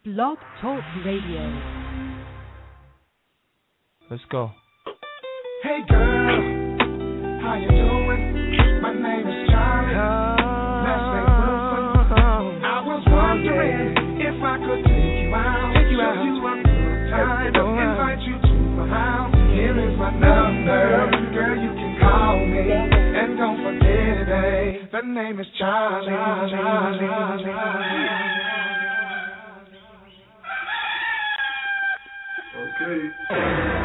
Blog Talk Radio. Let's go. Hey girl, how you doing? My name is Charlie. I was wondering if I could take you out. Show you a good time. Invite you to my house. Here is my number. Girl, you can call me. And don't forget it, the name is Charlie. Okay.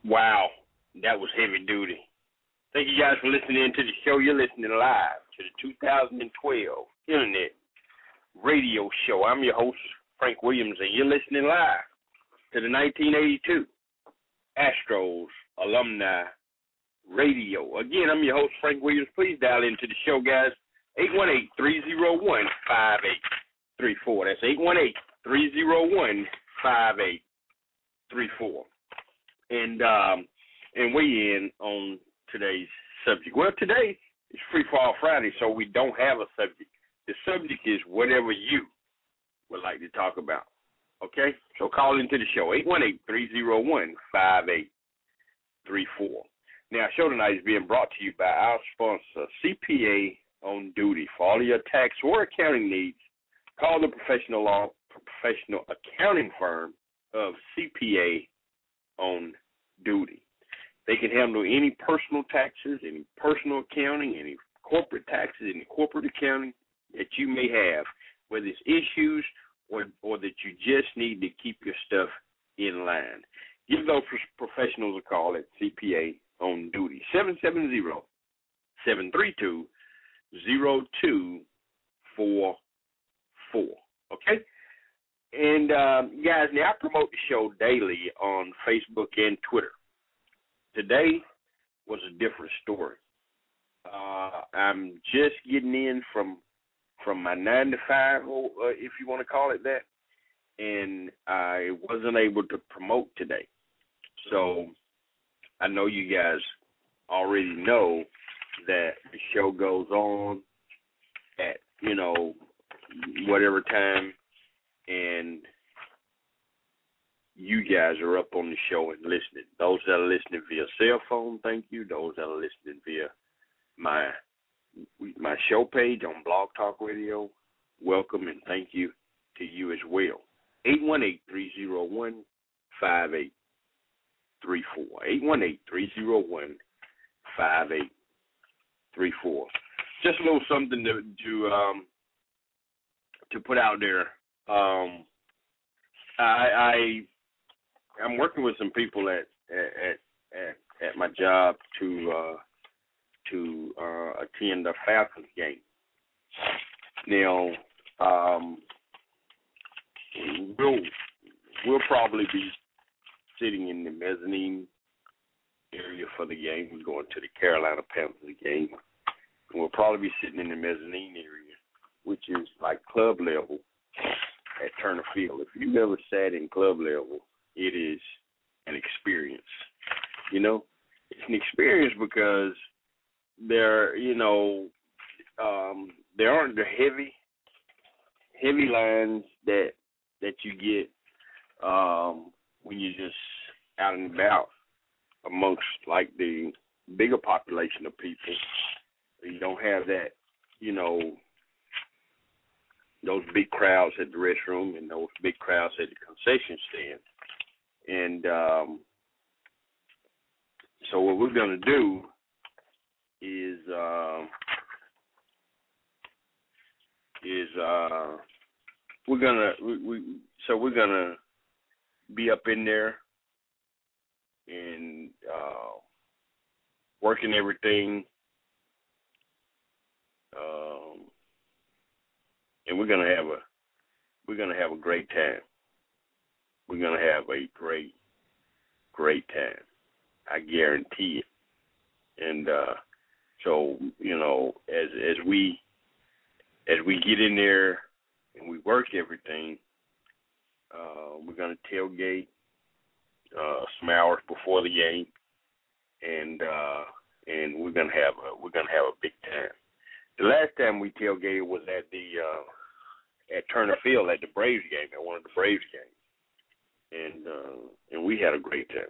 Wow, that was heavy duty. Thank you guys for listening to the show. You're listening live to the 2012 Internet Radio Show. I'm your host, Frank Williams, and you're listening live to the 1982 Astros Alumni Radio. Again, I'm your host, Frank Williams. Please dial into the show, guys. 818-301-5834. That's 818-301-5834. And weigh in on today's subject. Well, today is Free Fall Friday, so we don't have a subject. The subject is whatever you would like to talk about. Okay? So call into the show, 818-301-5834. Now, our show tonight is being brought to you by our sponsor, CPA on Duty. For all of your tax or accounting needs, call the professional accounting firm of CPA on Duty. They can handle any personal taxes, any personal accounting, any corporate taxes, any corporate accounting that you may have, whether it's issues or that you just need to keep your stuff in line. Give those professionals a call at CPA on Duty, 770-732-0244. Okay? And, guys, now I promote the show daily on Facebook and Twitter. Today was a different story. I'm just getting in from my 9 to 5, if you want to call it that, and I wasn't able to promote today. So I know you guys already know that the show goes on at, whatever time, and you guys are up on the show and listening. Those that are listening via cell phone, thank you. Those that are listening via my show page on Blog Talk Radio, welcome and thank you to you as well. 818-301-5834. 818-301-5834. Just a little something to put out there. I'm working with some people at my job to attend a Falcons game. Now, we'll probably be sitting in the mezzanine area for the game. We're going to the Carolina Panthers game. And we'll probably be sitting in the mezzanine area, which is like club level at Turner Field. If you've ever sat in club level, it is an experience. It's an experience because there aren't the heavy lines that you get when you're just out and about amongst like the bigger population of people. You don't have that, those big crowds at the restroom and those big crowds at the concession stand. And so what we're going to do is we're gonna be up in there and working everything, and we're gonna have a great time. We're gonna have a great time. I guarantee it. And so as we get in there and we work everything, we're gonna tailgate some hours before the game, and we're gonna have a big time. The last time we tailgated was at Turner Field at the Braves game, at one of the Braves games, and we had a great time.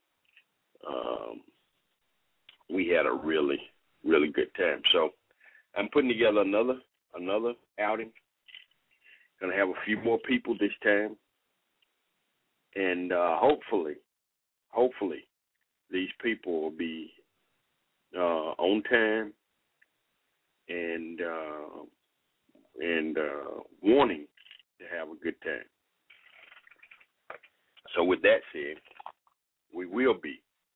We had a really, really good time. So I'm putting together another outing. Gonna have a few more people this time, and hopefully these people will be on time and wanting to have a good time. So with that said, we will be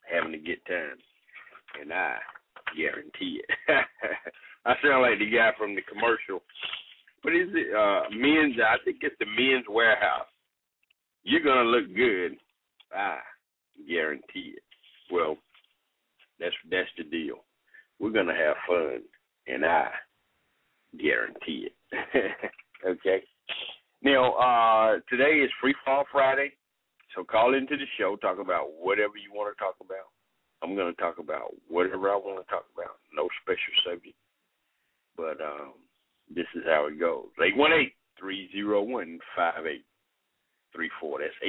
having a good time, and I guarantee it. I sound like the guy from the commercial. What is it? Men's. I think it's the Men's Warehouse. You're gonna look good. I guarantee it. Well, that's the deal. We're gonna have fun, and I guarantee it. Okay. Now, today is Free Fall Friday, so call into the show. Talk about whatever you want to talk about. I'm gonna talk about whatever I want to talk about. No special subject, but this is how it goes. 818-301-5834. That's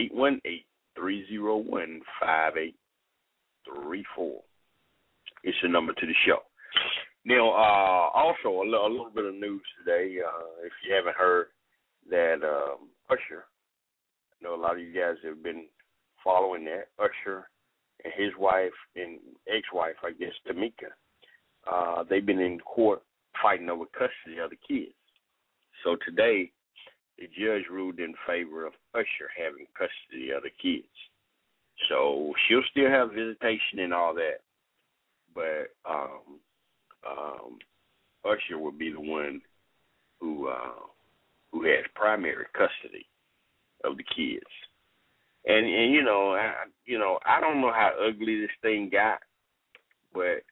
818-301-5834. It's the number to the show. Now, also a little bit of news today. If you haven't heard that Usher, I know a lot of you guys have been following that. Usher and his wife and ex-wife, I guess, Tamika, they've been in court fighting over custody of the kids. So today, the judge ruled in favor of Usher having custody of the kids. So she'll still have visitation and all that, but Usher will be the one who has primary custody of the kids. And I don't know how ugly this thing got, but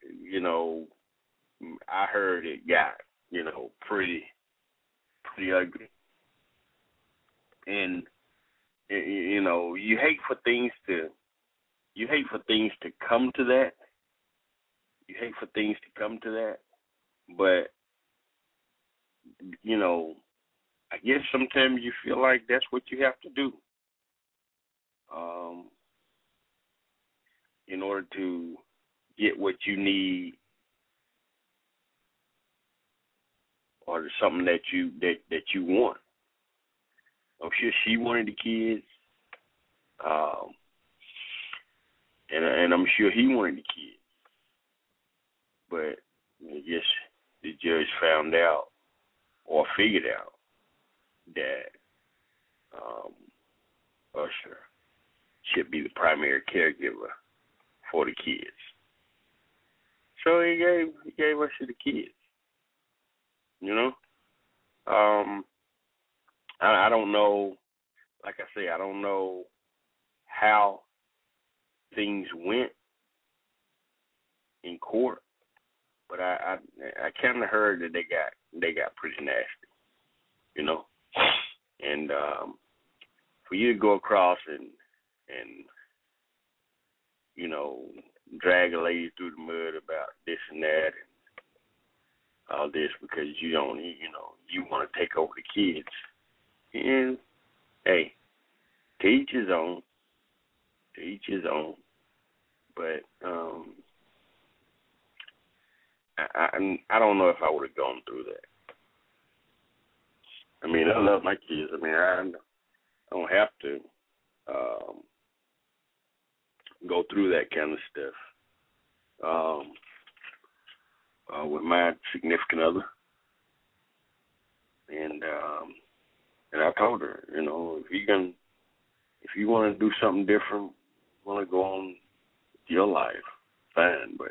I heard it got pretty ugly. And you hate for things to come to that. You hate for things to come to that, but I guess sometimes you feel like that's what you have to do in order to get what you need, or something that you want. I'm sure she wanted the kids, and I'm sure he wanted the kids. But I guess the judge found out or figured out that Usher should be the primary caregiver for the kids. So he gave Usher the kids. I don't know. Like I say, I don't know how things went in court, but I kind of heard that they got pretty nasty, and for you to go across and drag a lady through the mud about this and that and all this because you want to take over the kids, and hey, to each his own. To each his own. But I don't know if I would have gone through that. I mean, I love my kids. I mean, I don't have to go through that kind of stuff with my significant other. And I told her, if you want to do something different, want to go on with your life, fine, but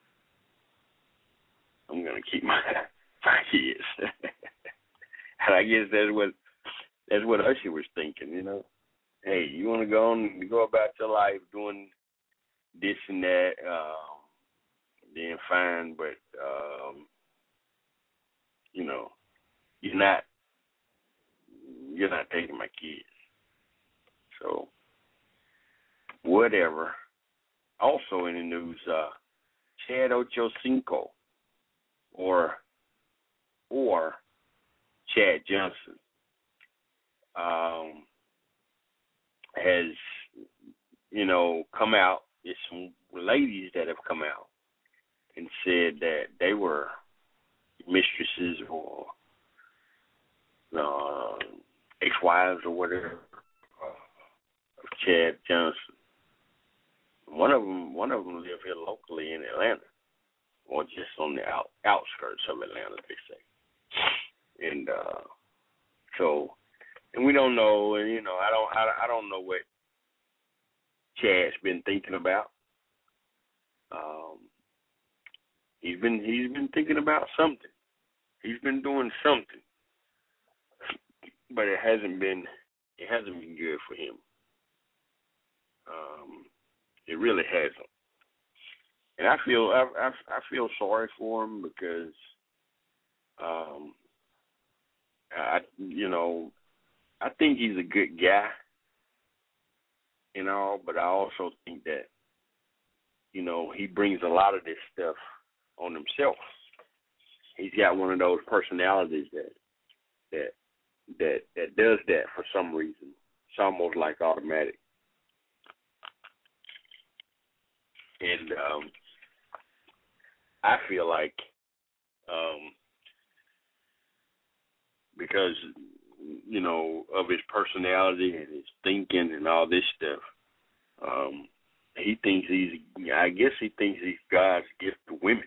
I'm going to keep my kids. And I guess that's what Usher was thinking, Hey, you want to go about your life doing this and that, then fine, but you're not taking my kids. So whatever. Also in the news, Chad Ochocinco or Chad Johnson has come out. There's some ladies that have come out and said that they were mistresses or ex-wives or whatever of Chad Johnson. One of them live here locally in Atlanta, or just on the outskirts of Atlanta, they say. And and we don't know, and I don't know what Chad's been thinking about. He's been thinking about something. He's been doing something, but it hasn't been good for him. It really hasn't, and I feel sorry for him because I think he's a good guy and all, but I also think that he brings a lot of this stuff on himself. He's got one of those personalities that does that for some reason. It's almost like automatic. And I feel like because of his personality and his thinking and all this stuff, he thinks he thinks he's God's gift to women.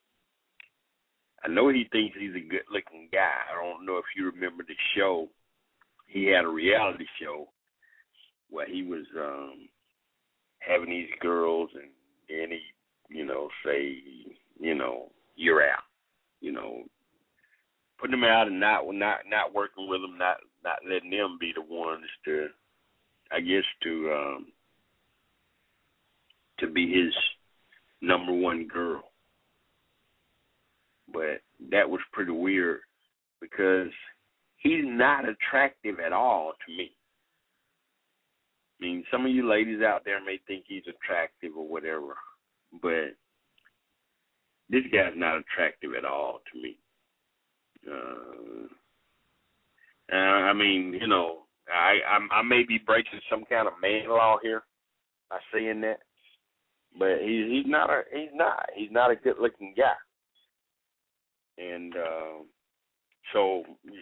I know he thinks he's a good-looking guy. I don't know if you remember the show. He had a reality show where he was having these girls, and then he, say, you're out. Putting them out and not working with them, not letting them be the ones to be his number one girl. But that was pretty weird because he's not attractive at all to me. I mean, some of you ladies out there may think he's attractive or whatever, but this guy's not attractive at all to me. I mean, I may be breaking some kind of man law here by saying that, but he's not a good looking guy. And so,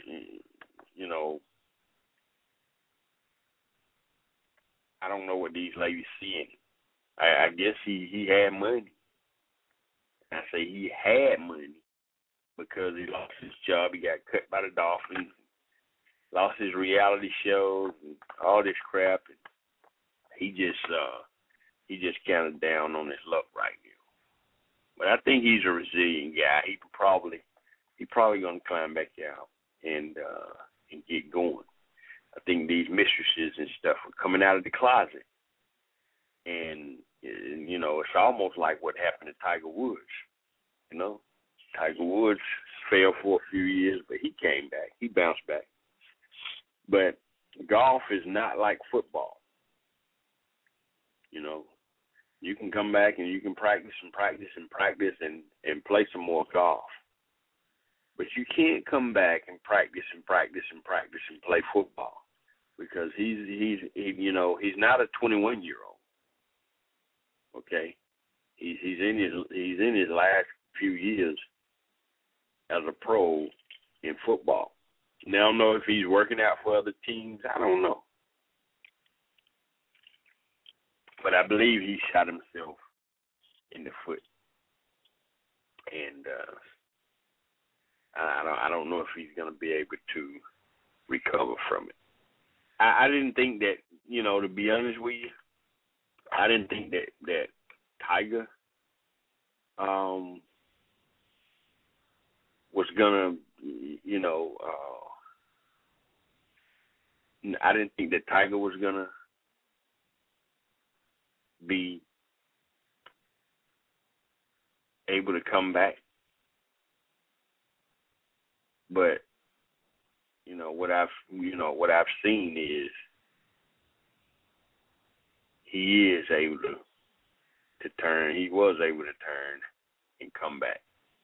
I don't know what these ladies seeing. I guess he had money. I say he had money because he lost his job. He got cut by the Dolphins, lost his reality shows and all this crap. And he just kind of down on his luck right now. But I think he's a resilient guy. He probably gonna climb back out and get going. I think these mistresses and stuff are coming out of the closet, and it's almost like what happened to Tiger Woods. Tiger Woods failed for a few years, but he came back. He bounced back. But golf is not like football. You can come back and you can practice and play some more golf. But you can't come back and practice and play football because he's not a 21-year-old. Okay, he's in his last few years as a pro in football. Now I don't know if he's working out for other teams. I don't know. But I believe he shot himself in the foot. And I don't know if he's going to be able to recover from it. I didn't think that, to be honest with you, I didn't think that Tiger was going to, I didn't think that Tiger was going to be able to come back. But what I've seen is he is able to turn. He was able to turn and come back.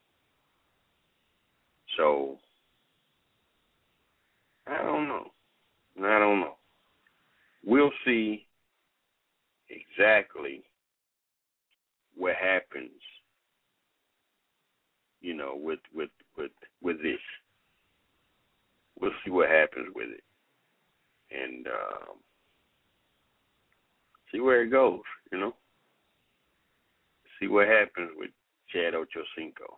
So I don't know. We'll see exactly what happens, with this. We'll see what happens with it, and see where it goes. See what happens with Chad Ochocinco.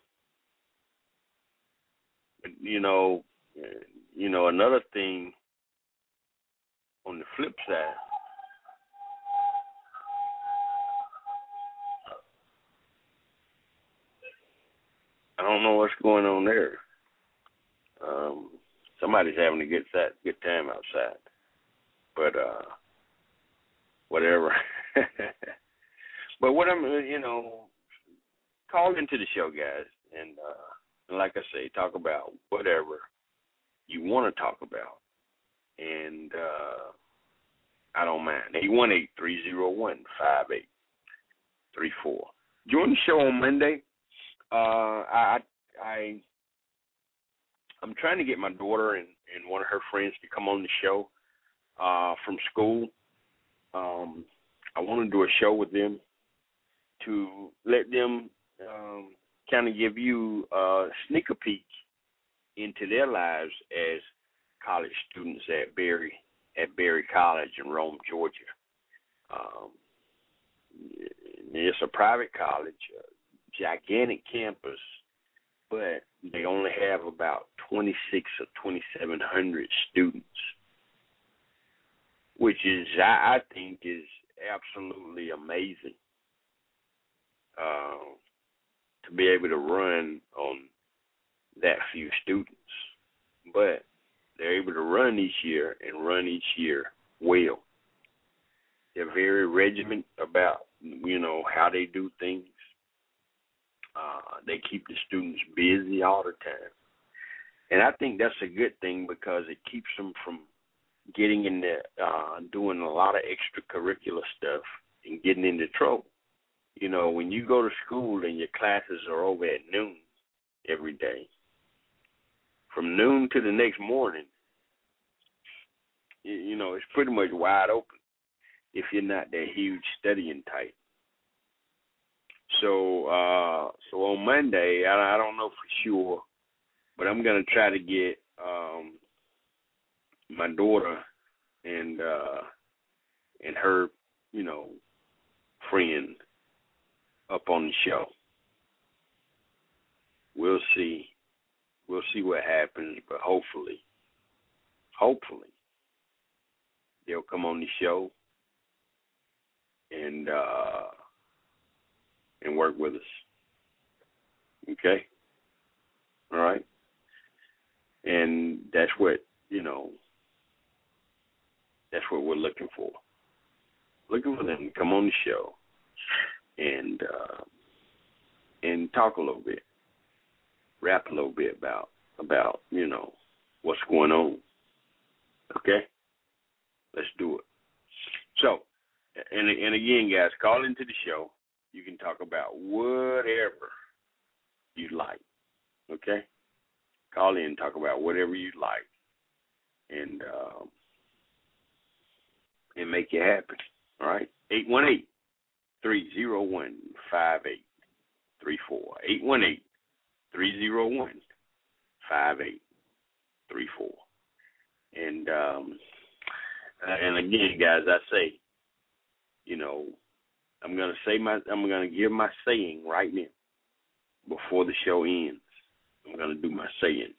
But another thing on the flip side. I don't know what's going on there. Somebody's having a good time outside. But whatever. But what I'm, call into the show, guys, and like I say, talk about whatever you want to talk about, and I don't mind. 818-301-5834. Join the show on Monday. I'm trying to get my daughter and one of her friends to come on the show from school. I want to do a show with them to let them kind of give you a sneak peek into their lives as college students at Berry College in Rome, Georgia. It's a private college, a gigantic campus, but they only have about 26 or 2,700 students, which is, I think, is absolutely amazing to be able to run on that few students. But they're able to run each year and run each year well. They're very regimented about, how they do things. They keep the students busy all the time. And I think that's a good thing because it keeps them from getting into doing a lot of extracurricular stuff and getting into trouble. When you go to school and your classes are over at noon every day, from noon to the next morning, it's pretty much wide open if you're not that huge studying type. So on Monday, I don't know for sure, but I'm going to try to get my daughter and her, friend up on the show. We'll see. We'll see what happens, but hopefully, they'll come on the show and work with us. Okay? All right? And that's what, that's what we're looking for. Looking for them to come on the show and talk a little bit, rap a little bit about what's going on. Okay? Let's do it. So, and again, guys, call into the show. You can talk about whatever you like. Okay? Call in and talk about whatever you like, and make it happen. All right? 818-301-5834. 818-301-5834. And again, guys, I say, I'm gonna give my saying right now before the show ends. I'm gonna do my saying.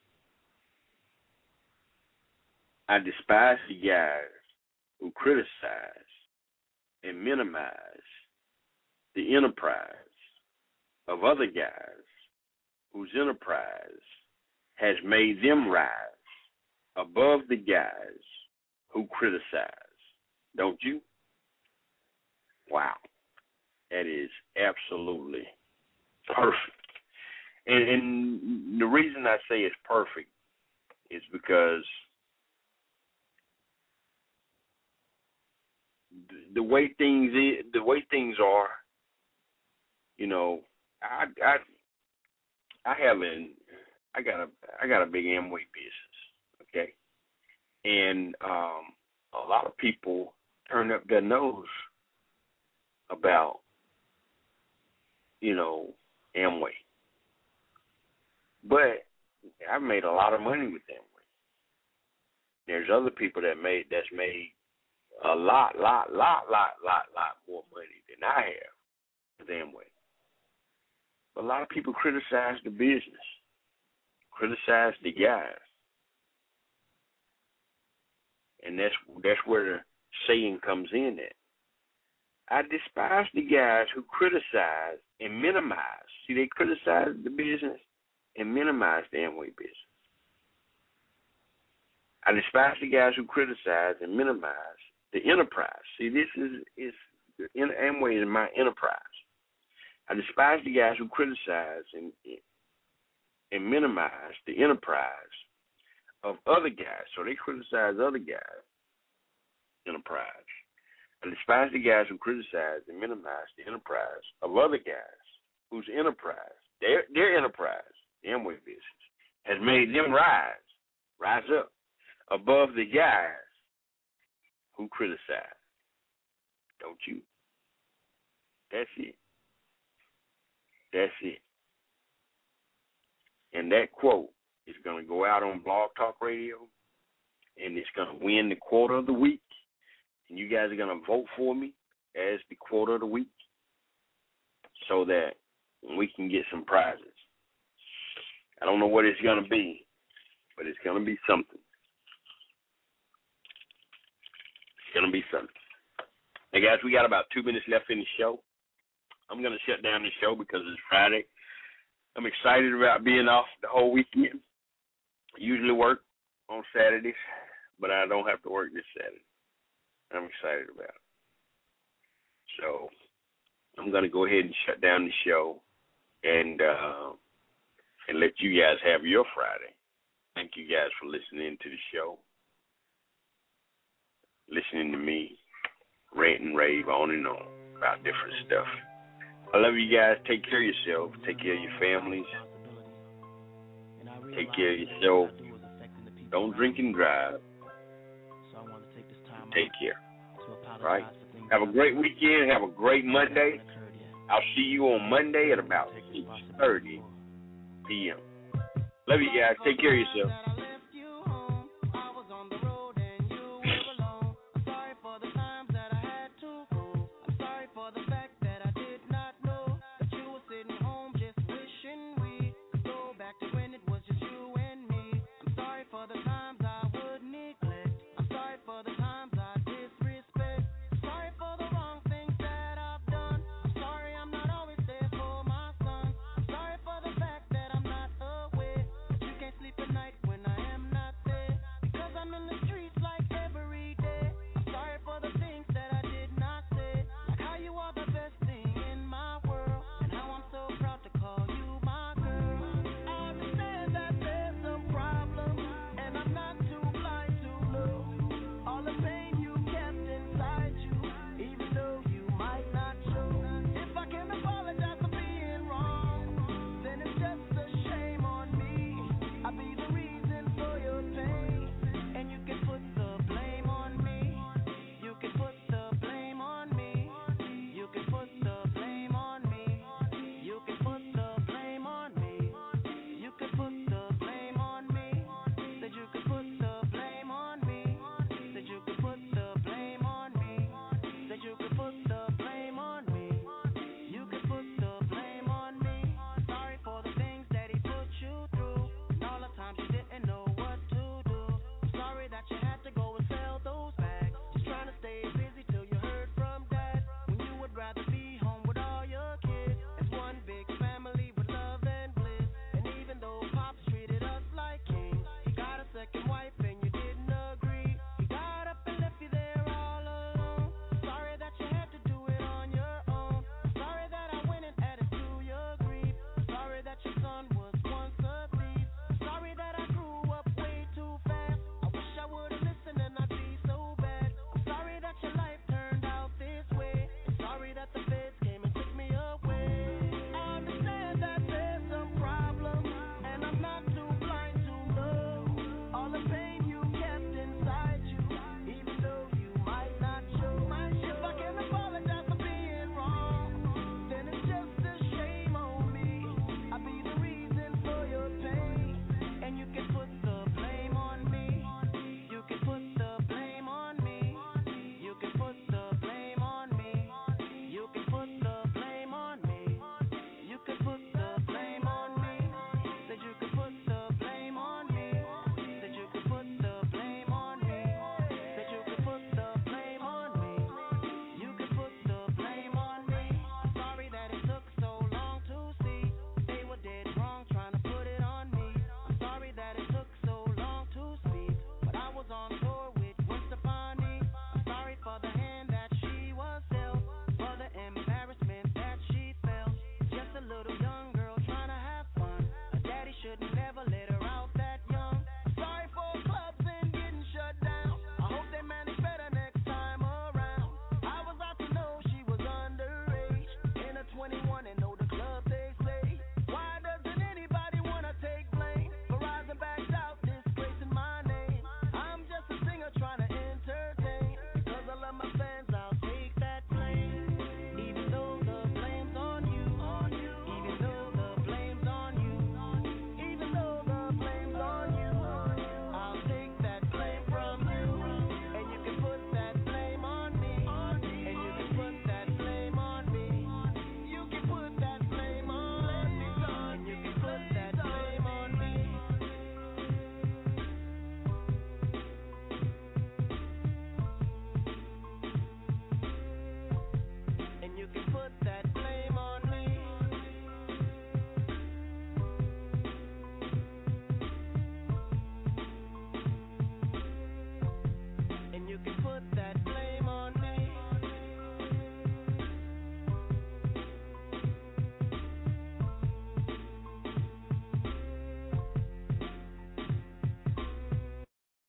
I despise the guys who criticize and minimize the enterprise of other guys whose enterprise has made them rise above the guys who criticize. Don't you? Wow. That is absolutely perfect. And the reason I say it's perfect is because the way things are, I got a big Amway business, okay, and a lot of people turn up their nose about Amway, but I've made a lot of money with Amway. There's other people that's made a lot more money than I have with Amway. But a lot of people criticize the business, criticize the guys. And that's where the saying comes in at. I despise the guys who criticize and minimize. See, they criticize the business and minimize the Amway business. I despise the guys who criticize and minimize the enterprise. See, this is Amway is my enterprise. I despise the guys who criticize and minimize the enterprise of other guys. So they criticize other guys' enterprise. I despise the guys who criticize and minimize the enterprise of other guys whose enterprise, their enterprise, the Amway business, has made them rise up above the guys who criticize. Don't you? That's it. That's it. And that quote is going to go out on Blog Talk Radio, and it's going to win the quote of the week. And you guys are going to vote for me as the quote of the week so that we can get some prizes. I don't know what it's going to be, but it's going to be something. It's going to be something. Hey, guys, we got about 2 minutes left in the show. I'm going to shut down the show because it's Friday. I'm excited about being off the whole weekend. I usually work on Saturdays, but I don't have to work this Saturday. I'm excited about it. So I'm going to go ahead and shut down the show and let you guys have your Friday. Thank you guys for listening to the show, listening to me rant and rave on and on about different stuff. I love you guys. Take care of yourself. Take care of your families. Take care of yourself. Don't drink and drive. Take care. All right? Have a great weekend. Have a great Monday. I'll see you on Monday at about 6:30 p.m. Love you guys. Take care of yourself.